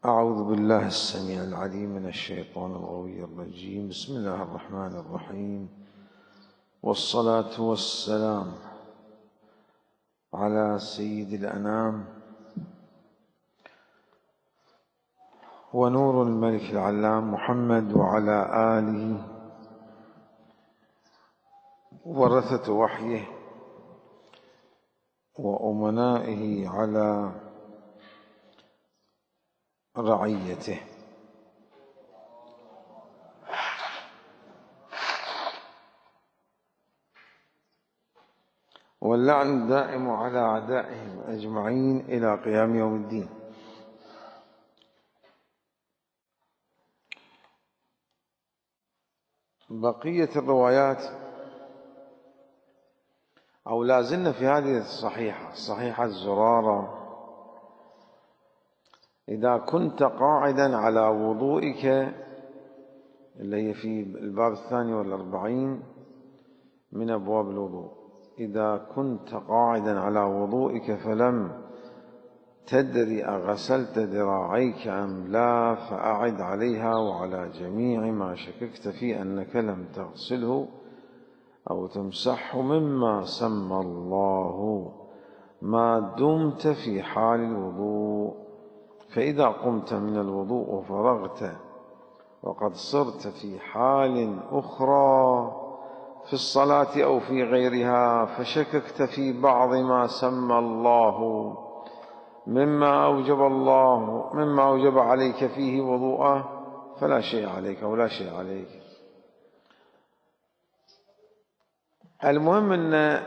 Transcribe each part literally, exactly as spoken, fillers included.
أعوذ بالله السميع العليم من الشيطان الغوي الرجيم. بسم الله الرحمن الرحيم، والصلاة والسلام على سيد الأنام ونور الملك العلام محمد وعلى آله ورثة وحيه وأمنائه على رعيته. واللعن الدائم على أعدائهم أجمعين إلى قيام يوم الدين. بقية الروايات أو لازلنا في هذه الصحيحة صحيحة الزرارة: إذا كنت قاعدا على وضوئك، اللي هي في الباب الثاني والأربعين من أبواب الوضوء، إذا كنت قاعدا على وضوئك فلم تدري أغسلت ذراعيك أم لا فأعد عليها وعلى جميع ما شككت في أنك لم تغسله أو تمسحه مما سمى الله ما دمت في حال الوضوء. فإذا قمت من الوضوء وفرغت وقد صرت في حال أخرى في الصلاة أو في غيرها فشككت في بعض ما سمى الله مما أوجب الله مما أوجب عليك فيه وضوءه فلا شيء عليك ولا شيء عليك. المهم أن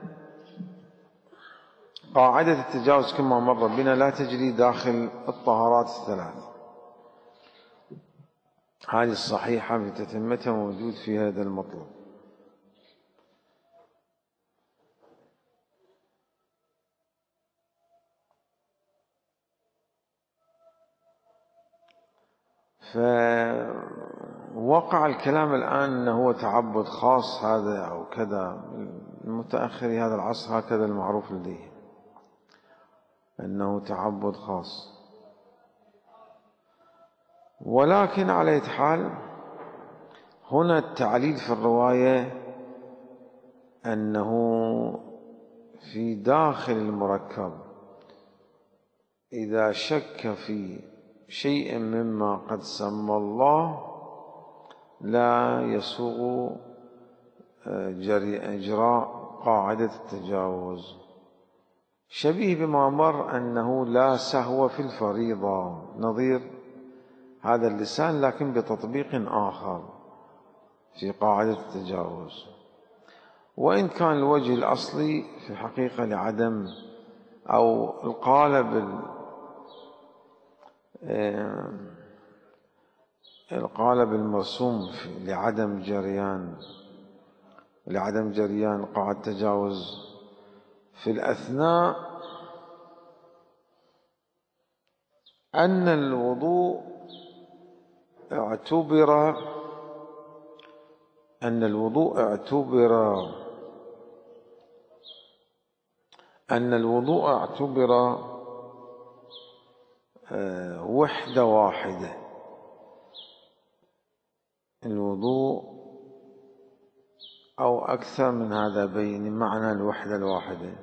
قاعدة التجاوز كما مر بنا لا تجري داخل الطهارات الثلاث. هذه الصحيحة بتتمتها موجود في هذا المطلب. فوقع الكلام الآن أنه هو تعبد خاص هذا أو كذا. المتأخر هذا العصر هكذا المعروف لديه، أنه تعبد خاص. ولكن على أي حال هنا التعليل في الرواية أنه في داخل المركب إذا شك في شيء مما قد سمى الله لا يسوغ إجراء قاعدة التجاوز، شبيه بما مر أنه لا سهو في الفريضة، نظير هذا اللسان لكن بتطبيق آخر في قاعدة التجاوز. وإن كان الوجه الأصلي في الحقيقة لعدم أو القالب القالب المرسوم لعدم جريان لعدم جريان قاعدة التجاوز في الأثناء أن الوضوء اعتبر أن الوضوء اعتبر أن الوضوء اعتبر وحدة واحدة. الوضوء أو أكثر من هذا بين معنى الوحدة الواحدة.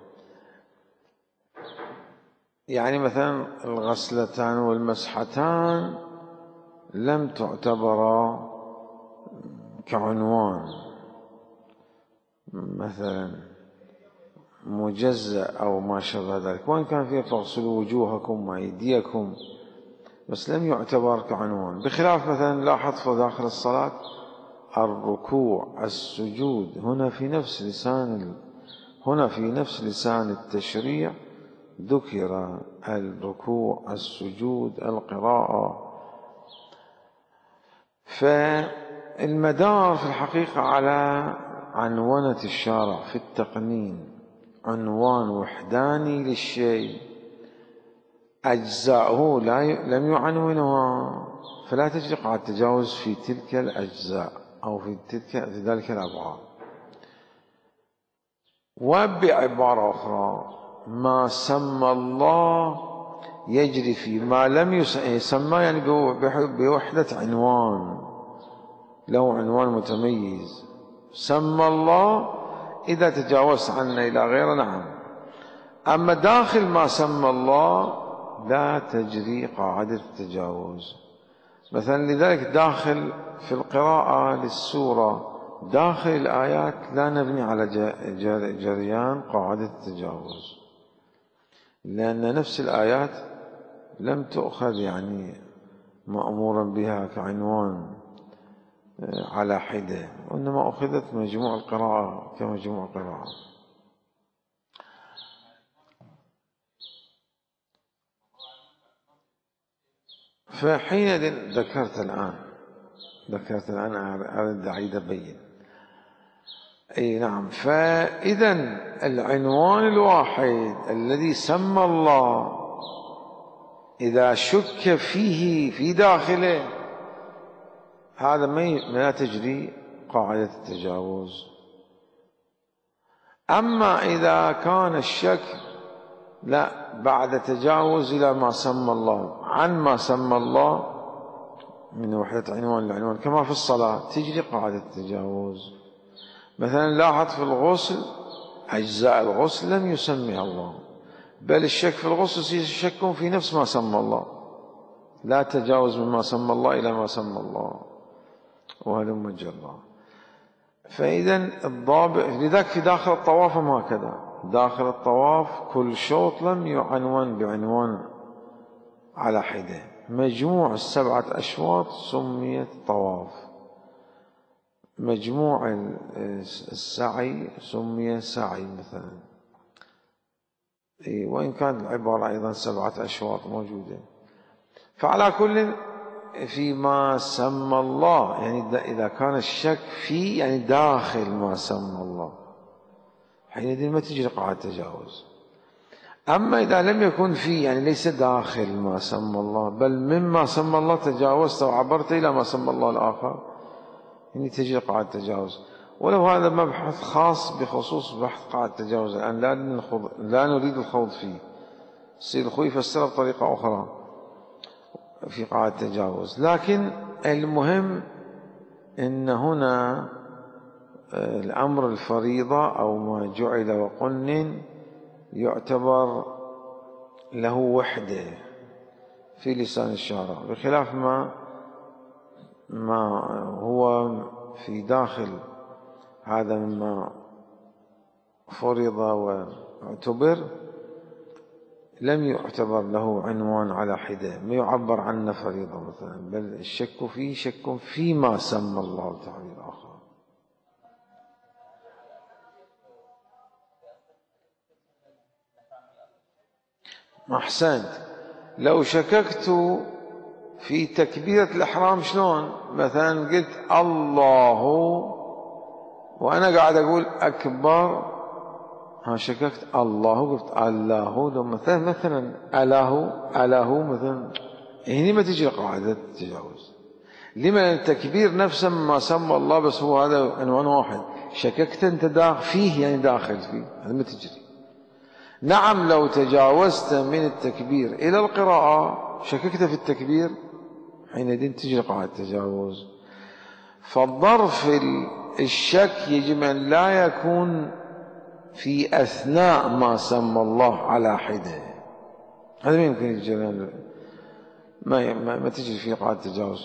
يعني مثلا الغسلتان والمسحتان لم تعتبرا كعنوان مثلا مجزأ أو ما شابه ذلك، وإن كان فيه فاغسلوا وجوهكم وأيديكم، بس لم يعتبر كعنوان. بخلاف مثلا لاحظ في داخل الصلاة الركوع السجود، هنا في نفس لسان هنا في نفس لسان التشريع ذكر الركوع السجود القراءة. فالمدار في الحقيقة على عنونة الشارع في التقنين، عنوان وحداني للشيء، أجزاؤه لم يعنونها، فلا تجري قاعدة التجاوز في تلك الأجزاء أو في تلك في ذلك الأبعاد. وبعبارة أخرى ما سمى الله يجري فيما لم يسمى يعني بوحدة عنوان، له عنوان متميز. سمى الله إذا تجاوزت عنه إلى غيره نعم، أما داخل ما سمى الله لا تجري قاعدة التجاوز. مثلا لذلك داخل في القراءة للسورة داخل الآيات لا نبني على جريان قاعدة التجاوز، لأن نفس الآيات لم تؤخذ يعني مأمورا بها كعنوان على حدة، وإنما أخذت مجموع القراءة كمجموع قراءة. فحين ذكرت الآن ذكرت الآن أريد أعيد أبين. أي نعم، فإذا العنوان الواحد الذي سمى الله إذا شك فيه في داخله هذا ما لا تجري قاعدة التجاوز. أما إذا كان الشك لا بعد تجاوز إلى ما سمى الله عن ما سمى الله من وحدة عنوان لعنوان كما في الصلاة تجري قاعدة التجاوز. مثلا لاحظ في الغسل أجزاء الغسل لم يسميها الله، بل الشك في الغسل شك في نفس ما سمى الله، لا تجاوز مما سمى الله إلى ما سمى الله وهلم جرا. فإذا الضابط لذلك في داخل الطواف هكذا، داخل الطواف كل شوط لم يعنون بعنوان على حدة، مجموع السبعة أشواط سميت طواف، مجموع السعي سمي سعي مثلا، وإن كان العبارة أيضا سبعة أشواط موجودة. فعلى كل فيما سمى الله يعني إذا كان الشك فيه يعني داخل ما سمى الله حينئذ ما تجري قاعدة التجاوز. أما إذا لم يكن فيه يعني ليس داخل ما سمى الله بل مما سمى الله تجاوزت وعبرت إلى ما سمى الله الآخر يعني تجري قاعدة التجاوز. ولو هذا مبحث خاص بخصوص بحث قاعدة التجاوز الآن لا نخوض لا نريد الخوض فيه، السيد الخوي يفسره بطريقة أخرى في قاعدة التجاوز. لكن المهم أن هنا الأمر الفريضة أو ما جعل وقن يعتبر له وحدة في لسان الشارع، بخلاف ما ما هو في داخل هذا مما فرض واعتبر لم يعتبر له عنوان على حدة، ما يعبر عنه فريضة مثلا، بل الشك فيه شك فيما سمى الله تعالى الآخر. أحسنت. لو شككت في تكبيرة الإحرام شلون؟ مثلا قلت الله وأنا قاعد أقول أكبر، ها شككت الله قلت الله، لو مثلا مثلا أله أله مثلا هنا ما تجي قاعدة التجاوز. لما التكبير نفسه ما سمى الله بس هو هذا عنوان واحد، شككت أنت داخل فيه يعني داخل فيه هذا ما تجري. نعم لو تجاوزت من التكبير إلى القراءة شككت في التكبير حينئذ تجري قاعدة التجاوز. فالظرف الشك يجب أن لا يكون في أثناء ما سمى الله على حدة، هذا ما يمكن يجري، ما ما, ما تجري فيه قاعدة التجاوز.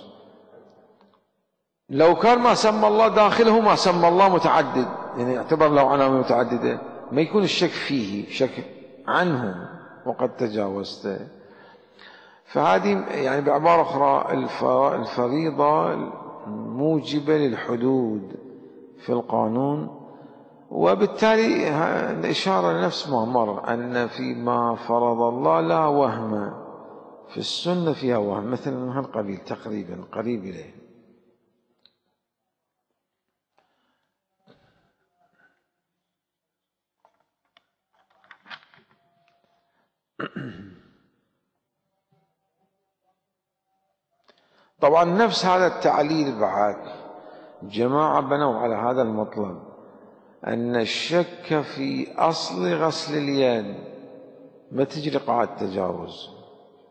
لو كان ما سمى الله داخله ما سمى الله متعدد يعني يعتبر له عناوين متعددة ما يكون الشك فيه شك عنه وقد تجاوزته. فهذه يعني بعبارة أخرى الفريضة موجبة للحدود في القانون، وبالتالي الإشارة لنفس ما مر أن فيما فرض الله لا وهم، في السنة فيها وهم مثل من هالقبيل تقريبا قريب إليه. طبعا نفس هذا التعليل بعد جماعة بنوا على هذا المطلب أن الشك في أصل غسل اليد ما تجري قاعدة التجاوز،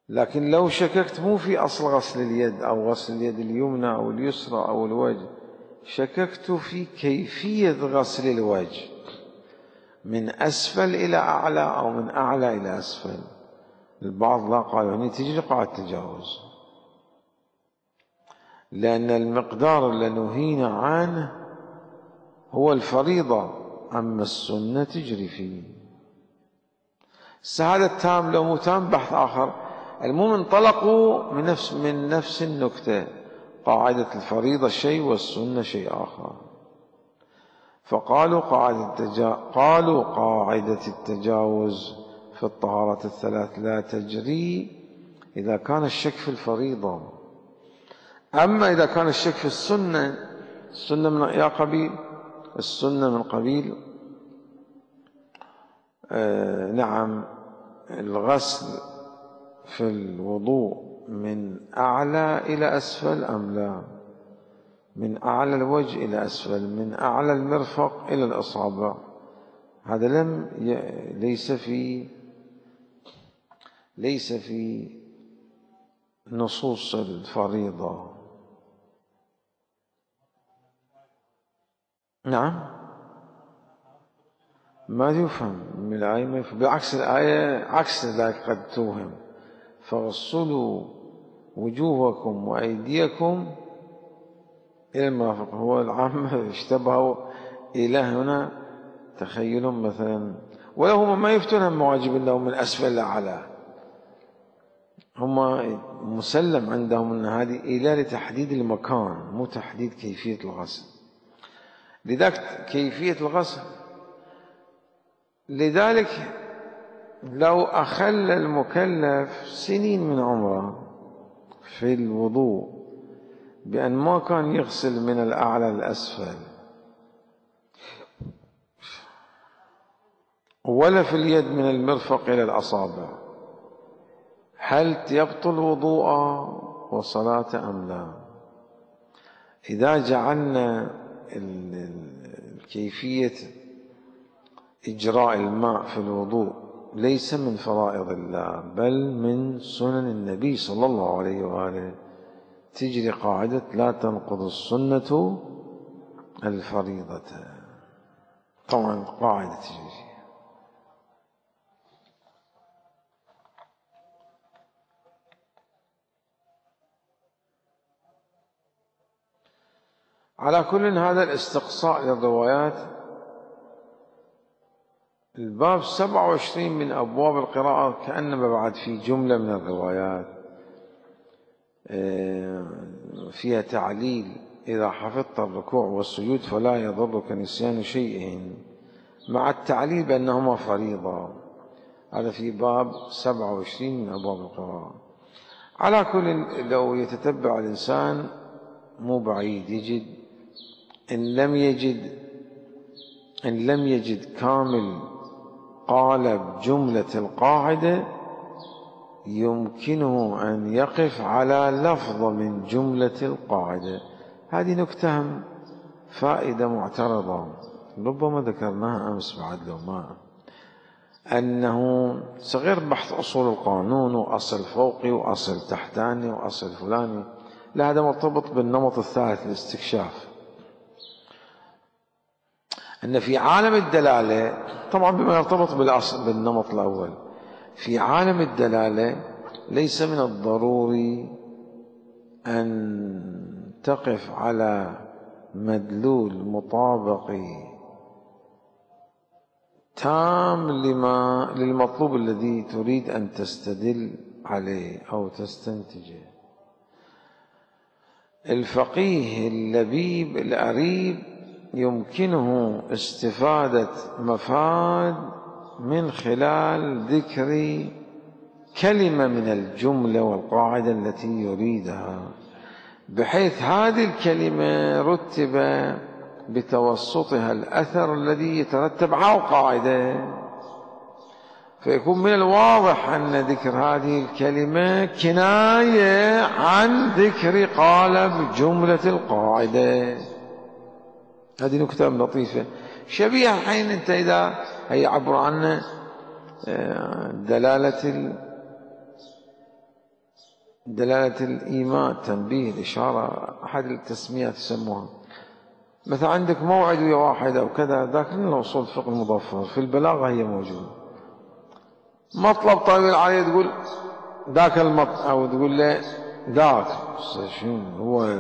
لكن لو شككت مو في أصل غسل اليد أو غسل اليد اليمنى أو اليسرى أو الوجه، شككت في كيفية غسل الوجه من أسفل إلى أعلى أو من أعلى إلى أسفل. البعض لا قالوا هني تجري قاعدة تجاوز، لأن المقدار اللي نهينا عنه هو الفريضة، أما السنة تجري فيه. السعادة التام لو مو تام بحث آخر. المهم انطلقوا من نفس من نفس النكتة، قاعدة الفريضة شيء والسنة شيء آخر. فقالوا قاعدة التجا... قالوا قاعدة التجاوز في الطهارات الثلاث لا تجري إذا كان الشك في الفريضة. أما إذا كان الشك في السنة، السنة من يا قبيل السنة من قبيل آه نعم الغسل في الوضوء من أعلى إلى أسفل أم لا، من أعلى الوجه إلى أسفل، من أعلى المرفق إلى الأصابع، هذا لم ي... ليس في ليس في نصوص الفريضة. نعم ما يفهم من الآية، ما يفهم. بالعكس الآية عكس ذلك قد توهم. فاغسلوا وجوهكم وأيديكم إلى المرافق، هو العامة اشتبهوا إلى هنا تخيل مثلا، ولهم ما يفتون مواجب لهم من أسفل لأعلى، هم مسلم عندهم أن هذه إلى لتحديد المكان مو تحديد كيفية الغسل. لذلك كيفية الغسل، لذلك لو أخل المكلف سنين من عمره في الوضوء بأن ما كان يغسل من الأعلى للأسفل ولا في اليد من المرفق إلى الأصابع، هل يبطل وضوءه وصلاته أم لا؟ إذا جعلنا كيفية إجراء الماء في الوضوء ليس من فرائض الله بل من سنن النبي صلى الله عليه وآله، تجري قاعدة لا تنقض السنة الفريضة. طبعا قاعدة تجري. على كل هذا الاستقصاء للروايات. الباب سبعة وعشرين من أبواب القراءة كأنما بعد في جملة من الروايات فيها تعليل: إذا حفظت الركوع والسجود فلا يضرك نسيان شيء، مع التعليل بأنهما فريضة. هذا في باب سبعة وعشرين من أبواب القراءة. على كل لو يتتبع الإنسان مو بعيد يجد إن لم يجد إن لم يجد كامل قالب جملة القاعدة يمكنه أن يقف على لفظ من جملة القاعدة. هذه نكتة فائدة معترضة ربما ذكرناها أمس بعد لو ما، أنه صغير بحث أصول القانون وأصل فوقي وأصل تحتاني وأصل فلاني، لا، هذا مرتبط بالنمط الثالث الاستكشاف. أن في عالم الدلالة، طبعا بما يرتبط بالأصل بالنمط الأول، في عالم الدلالة ليس من الضروري أن تقف على مدلول مطابق تام لما للمطلوب الذي تريد أن تستدل عليه أو تستنتجه. الفقيه اللبيب الأريب يمكنه استفادة مفاد من خلال ذكر كلمة من الجملة والقاعدة التي يريدها، بحيث هذه الكلمة رتب بتوسطها الأثر الذي يترتب على القاعدة، فيكون من الواضح أن ذكر هذه الكلمة كناية عن ذكر قالب جملة القاعدة. هذه نكتة لطيفة شبيهة حين أنت إذا هي عبر عن دلالة دلالة الإيماء، تنبيه، الإشارة، أحد التسميات يسموها. مثلا عندك موعد ويا واحد أو كذا، ذاك من أصول الفقه المظفر، في البلاغة هي موجودة. مطلب طويل عليه تقول ذاك المط، أو تقول له ذاك شنو هو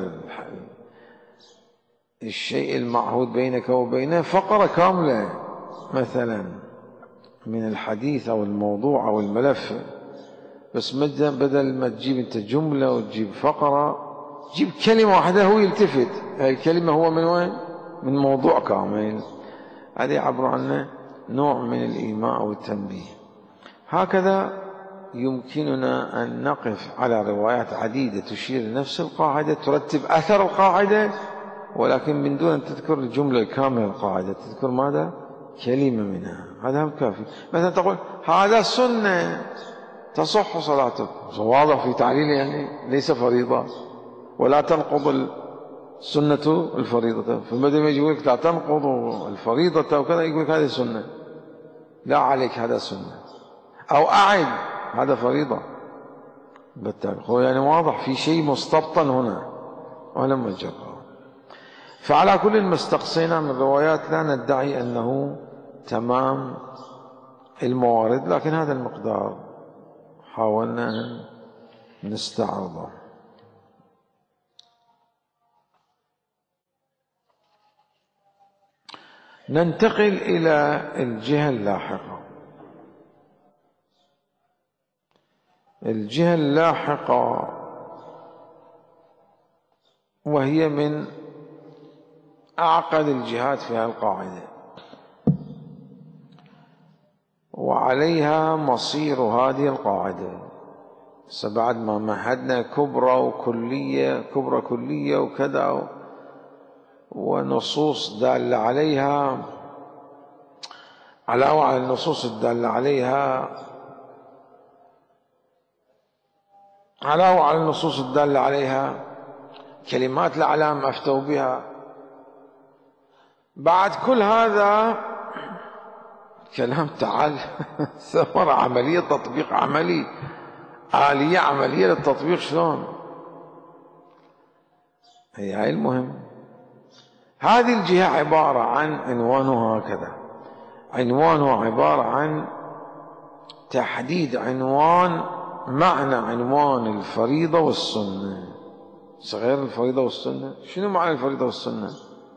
الشيء المعهود بينك وبينه، فقرة كاملة مثلا من الحديث أو الموضوع أو الملف، بس بدل ما تجيب أنت جملة وتجيب فقرة، جيب كلمة واحدة هو يلتفت، هاي الكلمة هو من وين؟ من موضوع كامل. هذا يعبر عنه نوع من الإيماء والتنبيه. هكذا يمكننا أن نقف على روايات عديدة تشير لنفس القاعدة، ترتب أثر القاعدة، ولكن من دون أن تذكر الجملة الكاملة للقاعدة، تذكر ماذا؟ كلمة منها، هذا هم كافي. مثلا تقول هذا سنة تصح صلاتك، واضح في تعليل، يعني ليس فريضة، ولا تنقض السنة الفريضة. فبدل ما يقول لك لا تنقض الفريضة وكذا، يقول لك هذه سنة، لا عليك هذا سنة، أو أعد هذا فريضة. بالتالي هو يعني واضح في شيء مستبطن هنا ولم نجربه. فعلى كل ما استقصينا من روايات لا ندعي أنه تمام الموارد، لكن هذا المقدار حاولنا أن نستعرضه. ننتقل إلى الجهة اللاحقة. الجهة اللاحقة وهي من أعقد الجهات في هذه القاعدة، وعليها مصير هذه القاعدة. بعد ما مهدنا كبرى وكلية، كبرى كلية وكذا، ونصوص دالة عليها، علاوة على النصوص الدالة عليها، علاوة على النصوص الدالة عليها كلمات الأعلام أفتوا بها. بعد كل هذا كلام تعال ثمرة عملية، تطبيق عملي، آلية عملية للتطبيق. شلون؟ هي هاي المهم. هذه الجهة عبارة عن عنوانها هكذا، عنوانها عبارة عن تحديد عنوان معنى عنوان الفريضة والسنة. صغير الفريضة والسنة، شنو معنى الفريضة والسنة؟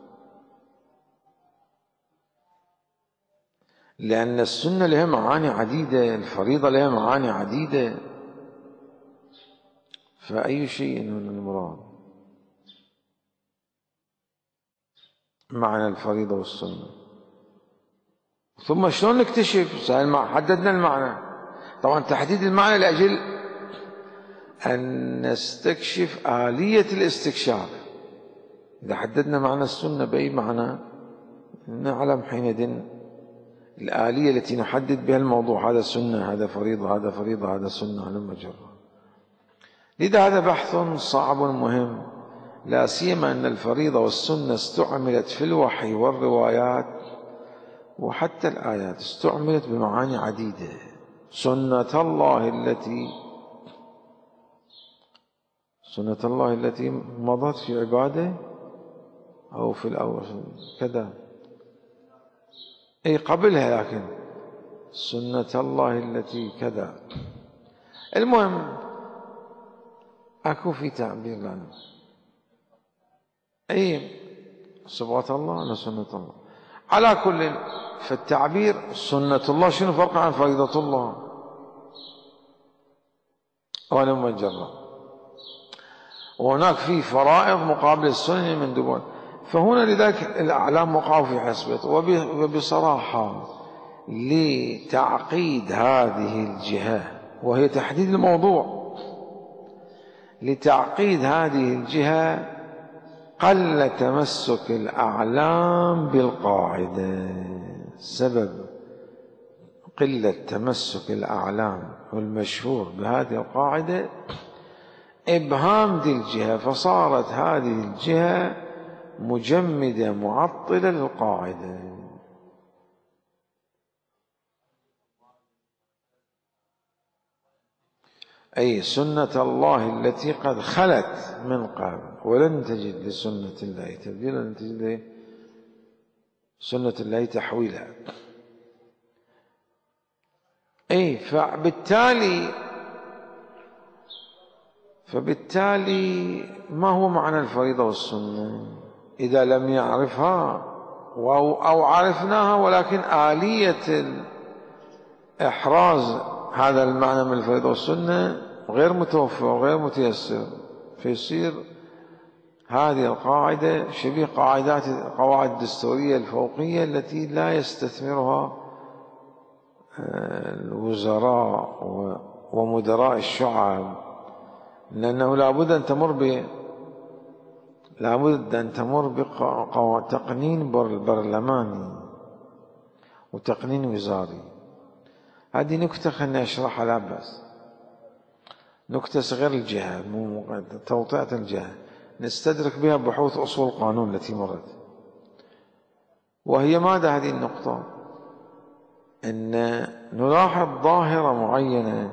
لأن السنة لها معاني عديدة، الفريضة لها معاني عديدة، فأي شيء من المراد معنى الفريضة والسنة. ثم شلون نكتشف؟ حددنا المعنى. طبعا تحديد المعنى لأجل أن نستكشف آلية الاستكشاف. إذا حددنا معنى السنة بأي معنى، نعلم حينئذ الآلية التي نحدد بها الموضوع، هذا سنة، هذا فريضة، هذا فريضة، هذا سنة، هذا مجرد. لذا هذا بحث صعب مهم، لا سيما أن الفريضة والسنة استعملت في الوحي والروايات وحتى الآيات، استعملت بمعاني عديدة. سنة الله التي سنة الله التي مضت في عباده، أو في الأول كذا، أي قبلها، لكن سنة الله التي كذا. المهم أكو في تعبير لنا، أي صفات الله ولا سنة الله. على كل، فالتعبير سنة الله شنو فرق عن فريضة الله؟ وأنا مجرد. وهناك في فرائض مقابل السنن من دون، فهنا لذلك الأعلام وقعوا في حسبته. وبصراحة لتعقيد هذه الجهة، وهي تحديد الموضوع، لتعقيد هذه الجهة قل تمسك الأعلام بالقاعدة. سبب قلة تمسك الأعلام والمشهور بهذه القاعدة إبهام ذي الجهة، فصارت هذه الجهة مجمدة معطلة للقاعدة. أي سنة الله التي قد خلت من قبل، ولن تجد لسنة الله تبديلا، لن تجد لسنة الله تحويلا. أي فبالتالي فبالتالي ما هو معنى الفريضة والسنة إذا لم يعرفها أو عرفناها ولكن آلية إحراز هذا المعنى من الفريضة والسنة غير متوفر وغير متيسر، فيصير هذه القاعدة شبيه قاعدات القواعد الدستورية الفوقية التي لا يستثمرها الوزراء ومدراء الشعب، لأنه لابد أن تمر ب لابد أن تمر بتقنين برلماني وتقنين وزاري. هذه نكتة خلني أشرحها لا بأس، نكتة صغير الجهة مو توطئة الجهة نستدرك بها بحوث أصول القانون التي مرت. وهي ماذا هذه النقطة؟ أن نلاحظ ظاهرة معينة،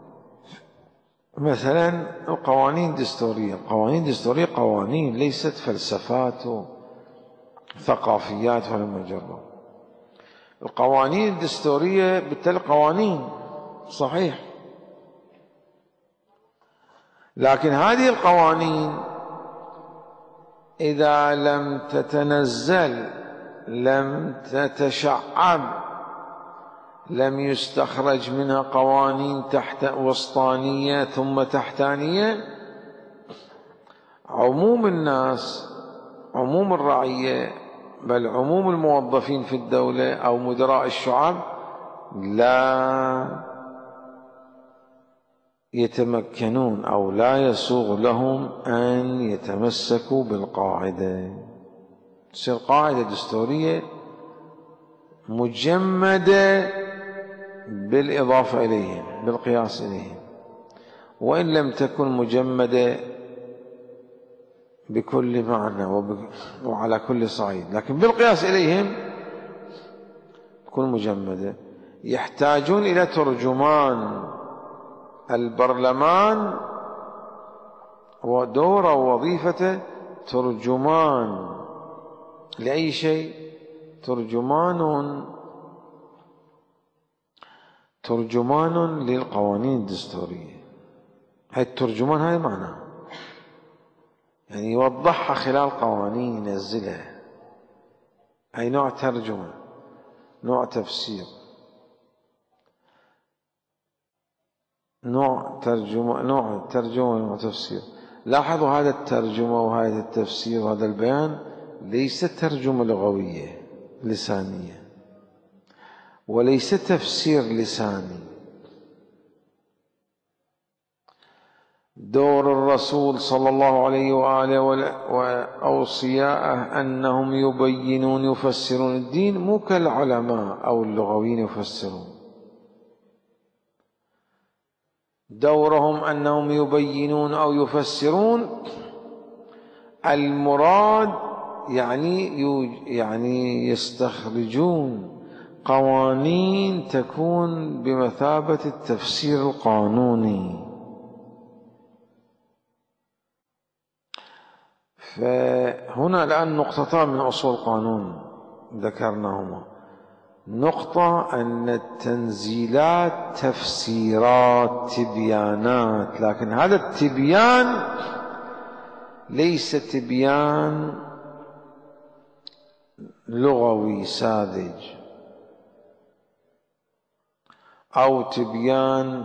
مثلا القوانين الدستورية. القوانين الدستورية قوانين ليست فلسفات وثقافيات ولا مجرد. القوانين الدستورية بالتالي قوانين صحيح، لكن هذه القوانين إذا لم تتنزل، لم تتشعب، لم يستخرج منها قوانين تحت وسطانية ثم تحتانية، عموم الناس، عموم الرعية، بل عموم الموظفين في الدولة أو مدراء الشعب لا يتمكنون أو لا يسوغ لهم أن يتمسكوا بالقاعدة. تصير قاعدة دستورية مجمدة بالإضافة إليهم، بالقياس إليهم، وإن لم تكن مجمدة بكل معنى وعلى كل صعيد، لكن بالقياس إليهم تكون مجمدة. يحتاجون إلى ترجمان. البرلمان ودوره ووظيفته ترجمان لأي شيء، ترجمان ترجمان للقوانين الدستورية. هاي الترجمان هاي معناه يعني يوضحها خلال قوانين ينزلها. هاي نوع ترجمة، نوع تفسير، نوع ترجمة نوع ترجمة ونوع تفسير. لاحظوا هذا الترجمة وهذا التفسير وهذا البيان ليست ترجمة لغوية لسانية، وليس تفسير لساني. دور الرسول صلى الله عليه وآله وأوصياءه أنهم يبينون يفسرون الدين، مو كالعلماء أو اللغويين يفسرون. دورهم أنهم يبينون أو يفسرون، المراد يعني يعني يستخرجون قوانين تكون بمثابة التفسير القانوني. فهنا الآن نقطتان من أصول القانون ذكرناهما. نقطة أن التنزيلات تفسيرات، تبيانات، لكن هذا التبيان ليس تبيان لغوي ساذج أو تبيان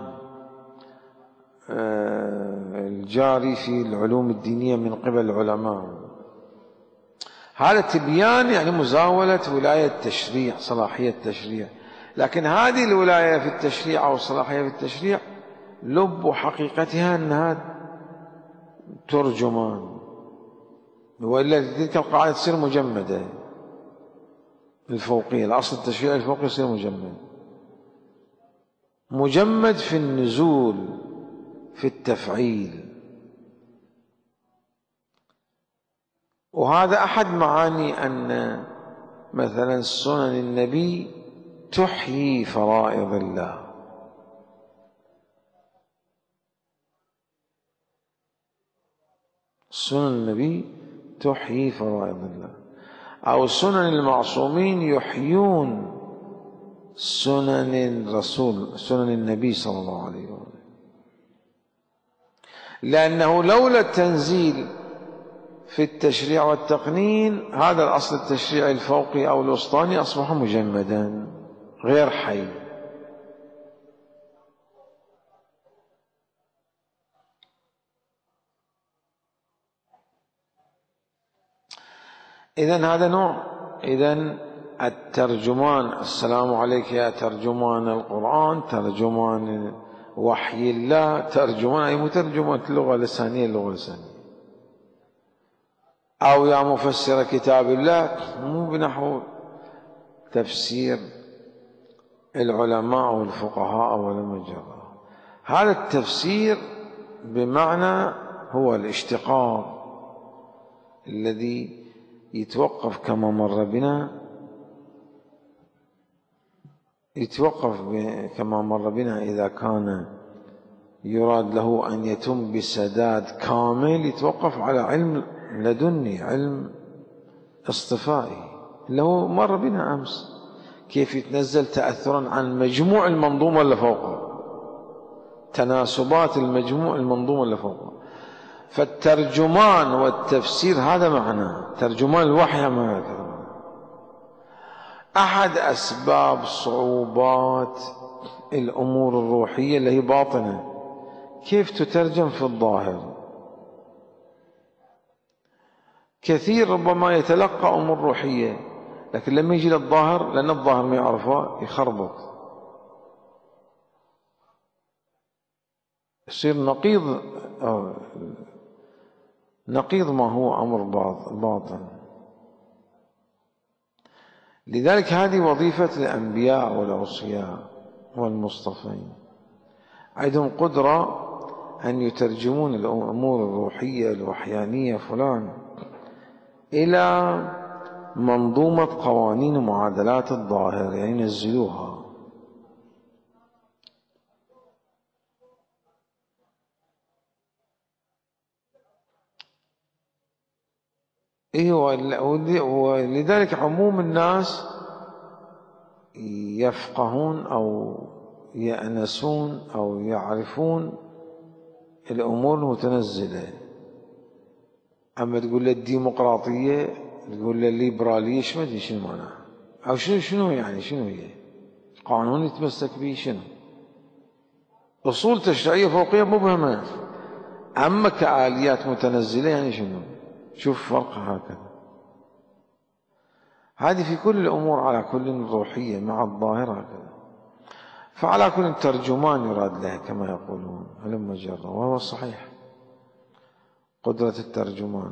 الجاري في العلوم الدينية من قبل العلماء. هذا تبيان يعني مزاولة ولاية التشريع، صلاحية التشريع. لكن هذه الولاية في التشريع أو الصلاحية في التشريع لب حقيقتها أنها ترجمان، وإلا تلك القاعدة تصير مجمدة الفوقية. الأصل التشريع الفوقي يصير مجمد، مجمد في النزول، في التفعيل. وهذا أحد معاني أن مثلا سنن النبي تحيي فرائض الله. سنن النبي تحيي فرائض الله، أو سنن المعصومين يحيون سنن الرسول، سنن النبي صلى الله عليه وسلم. لأنه لولا التنزيل في التشريع والتقنين هذا الأصل التشريعي الفوقي أو الوسطاني أصبح مجمدا غير حي. إذن هذا نوع. إذن الترجمان، السلام عليك يا ترجمان القرآن، ترجمان وحي الله، ترجمان أي مترجمان اللغة اللسانية، اللغة اللسانية، أو يا مفسر كتاب الله، مو بنحو تفسير العلماء والفقهاء ولا مجرد. هذا التفسير بمعنى هو الاشتقاق الذي يتوقف كما مر بنا، يتوقف كما مر بنا إذا كان يراد له أن يتم بسداد كامل، يتوقف على علم لدني، علم اصطفائي، اللي هو مر بنا أمس، كيف يتنزل تأثرا عن مجموع المنظومة اللي فوقه، تناسبات المجموع المنظومة اللي فوقه. فالترجمان والتفسير هذا معناه، ترجمان الوحي ما هكذا. أحد أسباب صعوبات الأمور الروحية اللي هي باطنة كيف تترجم في الظاهر. كثير ربما يتلقى أمور روحية لكن لما يجي للظاهر، لأن الظاهر ما يعرفه، يخربط، يصير نقيض نقيض ما هو أمر باطن. لذلك هذه وظيفة الأنبياء والأوصياء والمصطفين، عندهم قدرة أن يترجمون الأمور الروحية الوحيانية فلان إلى منظومة قوانين ومعادلات الظاهر، يعني ينزلوها. إيه، ولذلك عموم الناس يفقهون أو يأنسون أو يعرفون الأمور المتنزلة. أما تقول له الديمقراطية، تقول له الليبرالية، شو ما أدري شنو معناها، أو شنو شنو يعني شنو هي قانون يتمسك به، شنو أصول تشريعية فوقية مبهمة. أما كآليات متنزلة يعني شنو، شوف فرق هكذا. هذه في كل الأمور على كل روحية مع الظاهر هكذا. فعلى كل ترجمان يراد له كما يقولون هلم جرا، وهو الصحيح قدرة الترجمان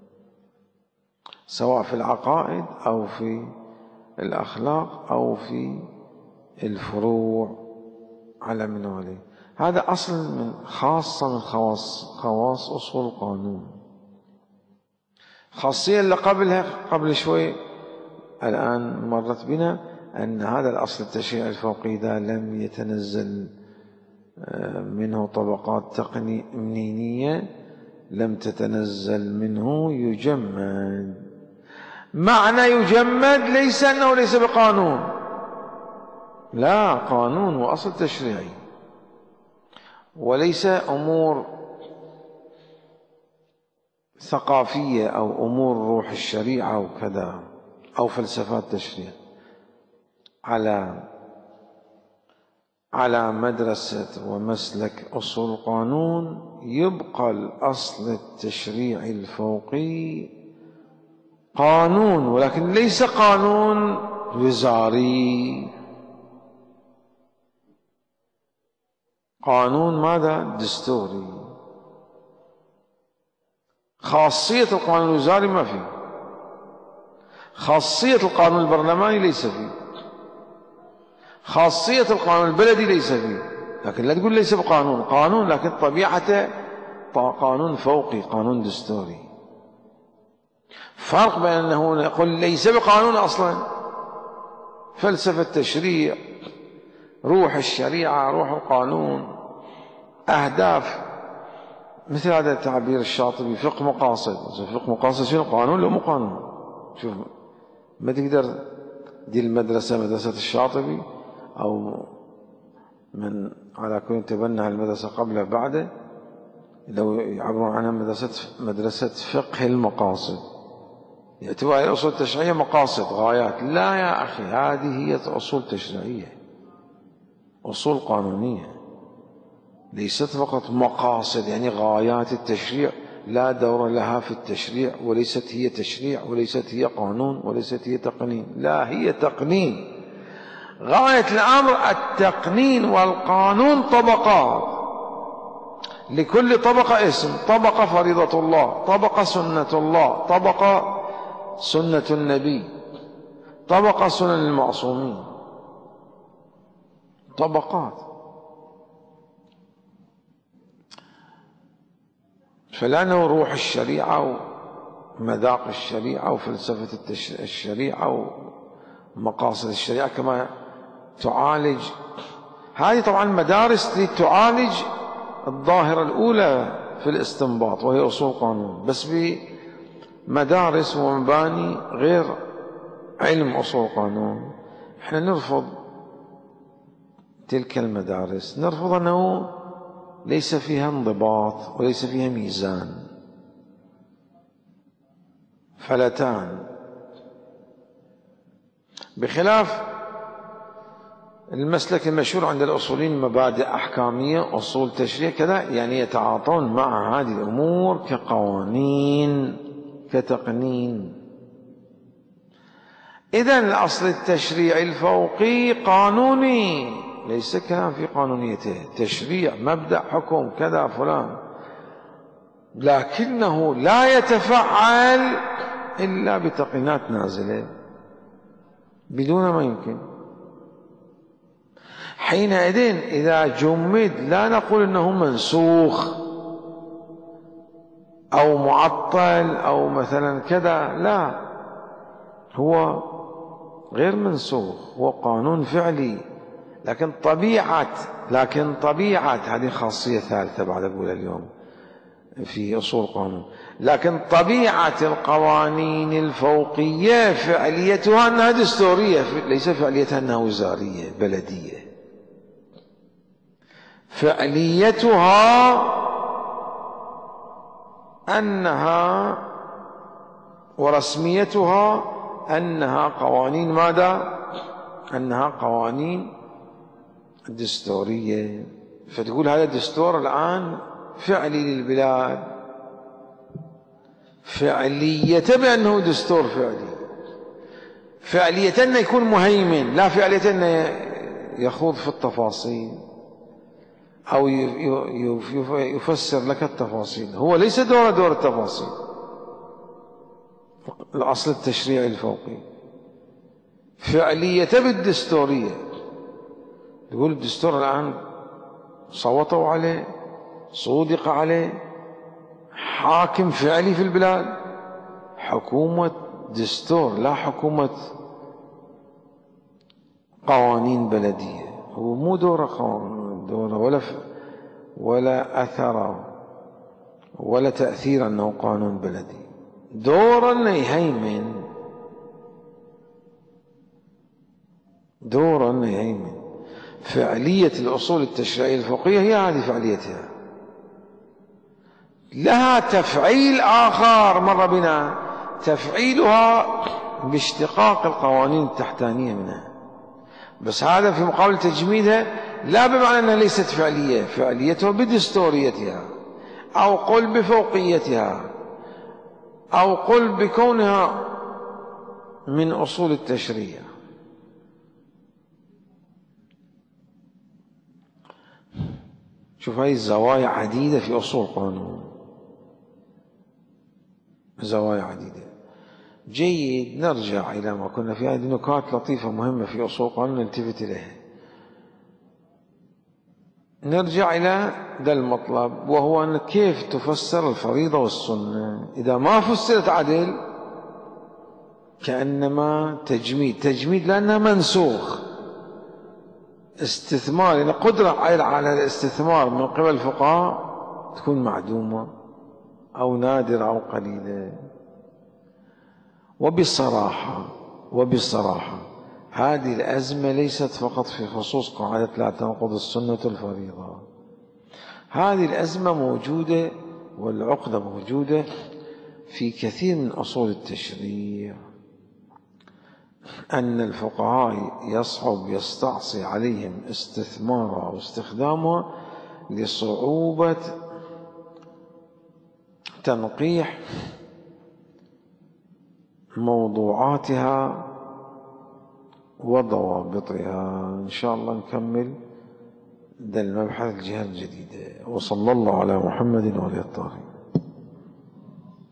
سواء في العقائد أو في الأخلاق أو في الفروع على من عليه. هذا أصل من خاصة من خواص خواص أصول القانون. خاصية اللي قبلها قبل شوي الآن مرت بنا، أن هذا الأصل التشريعي الفوقي إذا لم يتنزل منه طبقات تقنينية لم تتنزل منه يجمد. معنى يجمد ليس أنه ليس بقانون، لا، قانون وأصل تشريعي، وليس أمور ثقافية أو أمور روح الشريعة وكذا أو فلسفات تشريع. على على مدرسة ومسلك أصول القانون يبقى الأصل التشريعي الفوقي قانون، ولكن ليس قانون وزاري، قانون ماذا؟ دستوري. خاصية القانون الوزاري ما فيه، خاصية القانون البرلماني ليس فيه، خاصية القانون البلدي ليس فيه. لكن لا تقول ليس بقانون، قانون لكن طبيعته قانون فوقي، قانون دستوري. فرق بين أنه يقول ليس بقانون أصلا، فلسفة التشريع، روح الشريعة، روح القانون، أهداف مثل هذا التعبير الشاطبي فقه مقاصد. فقه مقاصد شنو؟ قانون لو مو قانون؟ شوف، ما تقدر دي المدرسة مدرسة الشاطبي أو من على كون تبنى المدرسة قبله بعده، لو يعبرون عنها مدرسة مدرسة فقه المقاصد، يعتبرها الأصول التشريعية مقاصد غايات. لا يا أخي، هذه هي أصول تشريعية، أصول قانونية، ليست فقط مقاصد يعني غايات التشريع لا دور لها في التشريع، وليست هي تشريع، وليست هي قانون، وليست هي تقنين. لا، هي تقنين. غاية الأمر التقنين، والقانون طبقات، لكل طبقة اسم. طبقة فريضة الله، طبقة سنة الله، طبقة سنة النبي، طبقة سنن المعصومين، طبقات. فلأنه روح الشريعة ومذاق الشريعة وفلسفة الشريعة ومقاصد الشريعة كما تعالج. هذه طبعا مدارس تعالج الظاهرة الأولى في الاستنباط وهي أصول قانون، بس بمدارس ومباني غير علم أصول قانون. احنا نرفض تلك المدارس، نرفض أنه ليس فيها انضباط وليس فيها ميزان، فلتان. بخلاف المسلك المشهور عند الأصوليين مبادئ أحكامية، أصول تشريع كذا، يعني يتعاطون مع هذه الأمور كقوانين كتقنين. إذن الأصل التشريعي الفوقي قانوني، ليس كلام في قانونيته، تشريع مبدأ حكم كذا فلان، لكنه لا يتفعل إلا بتقنينات نازلة بدون ما يمكن. حينئذ إذا جمد لا نقول إنه منسوخ أو معطل أو مثلا كذا، لا، هو غير منسوخ، هو قانون فعلي. لكن طبيعة لكن طبيعة هذه خاصية ثالثة بعد أقولها اليوم في أصول قانون. لكن طبيعة القوانين الفوقية فعليتها أنها دستورية، ليس فعليتها أنها وزارية بلدية. فعليتها أنها ورسميتها أنها قوانين ماذا؟ أنها قوانين دستورية. فتقول هذا الدستور الآن فعلي للبلاد، فعلية بأنه دستور فعلي، فعلية أنه يكون مهيمن، لا فعلية أنه يخوض في التفاصيل أو يفسر لك التفاصيل. هو ليس دور دور التفاصيل، الأصل التشريعي الفوقي فعلية بالدستورية. يقول الدستور الآن صوتوا عليه، صودق عليه، حاكم فعلي في البلاد، حكومة دستور لا حكومة قوانين بلدية. هو مو دور قوانين، دور ولا ولا أثر ولا تأثير أنه قانون بلدي، دور أنه يهيمن، دور أنه يهيمن. فعلية الأصول التشريعية الفوقية هي هذه فعليتها. لها تفعيل آخر مر بنا، تفعيلها باشتقاق القوانين التحتانية منها، بس هذا في مقابل تجميدها، لا بمعنى أنها ليست فعلية، فعليتها بدستوريتها، أو قل بفوقيتها، أو قل بكونها من أصول التشريع. شوف، هاي الزوايا عديدة في أصول قانون، زوايا عديدة. جيد، نرجع إلى ما كنا في هذه نكات لطيفة مهمة في أصول قانون نلتفت إليها. نرجع إلى ذا المطلب، وهو أن كيف تفسر الفريضة والسنة. إذا ما فسرت عدل كأنما تجميد، تجميد لأنها منسوخ، استثمار، يعني قدرة على الاستثمار من قبل الفقهاء تكون معدومة أو نادرة أو قليلة. وبصراحة وبصراحة هذه الأزمة ليست فقط في خصوص قاعدة لا تنقض السنة الفريضة، هذه الأزمة موجودة والعقدة موجودة في كثير من أصول التشريع، أن الفقهاء يصعب يستعصي عليهم استثمارها أو استخدامها لصعوبة تنقيح موضوعاتها وضوابطها. إن شاء الله نكمل ده المبحث الجهة الجديدة. وصلى الله على محمد وآله الطاهرين.